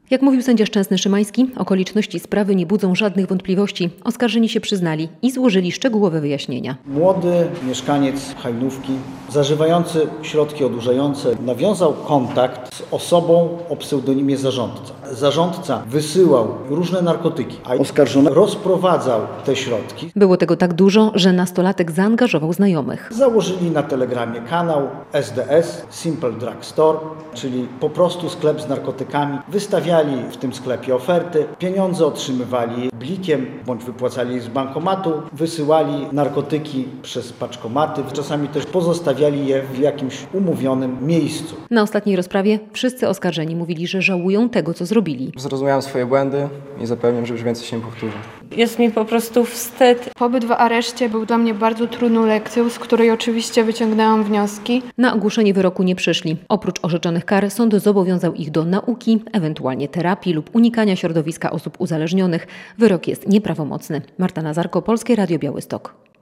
Jak mówił sędzia Szczęsny Szymański, okoliczności sprawy nie budzą żadnych wątpliwości. Oskarżeni się przyznali i złożyli szczegółowe wyjaśnienia. Młody mieszkaniec Hajnówki, zażywający środki odurzające, nawiązał kontakt z osobą o pseudonimie Zarządca. Zarządca wysyłał różne narkotyki, a oskarżony rozprowadzał te środki. Było tego tak dużo, że nastolatek zaangażował znajomych. Założyli na Telegramie kanał SDS, Simple Drug Store, czyli po prostu sklep z narkotykami. Wystawiali w tym sklepie oferty, pieniądze otrzymywali blikiem bądź wypłacali z bankomatu, wysyłali narkotyki przez paczkomaty, czasami też pozostawiali je w jakimś umówionym miejscu. Na ostatniej rozprawie wszyscy oskarżeni mówili, że żałują tego, co zrobili. Zrozumiałem swoje błędy i zapewniam, że już więcej się nie powtórzy. Jest mi po prostu wstyd. Pobyt w areszcie był dla mnie bardzo trudną lekcją, z której oczywiście wyciągnęłam wnioski. Na ogłoszenie wyroku nie przyszli. Oprócz orzeczonych kar sąd zobowiązał ich do nauki, ewentualnie terapii lub unikania środowiska osób uzależnionych. Wyrok jest nieprawomocny. Marta Nazarko, Polskie Radio Białystok.